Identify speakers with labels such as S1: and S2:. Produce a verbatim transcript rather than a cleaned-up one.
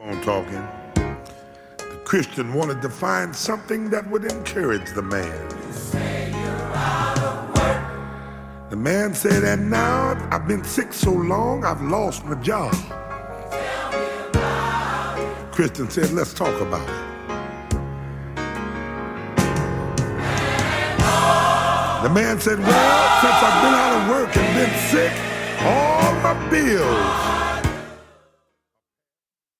S1: On talking, the Christian wanted to find something that would encourage the man.
S2: You say you're out of work.
S1: The man said, and now I've been sick so long, I've lost my job.
S2: Tell me about it.
S1: Christian said, let's talk about it. The man said, well, since I've been out of work and been sick, all my bills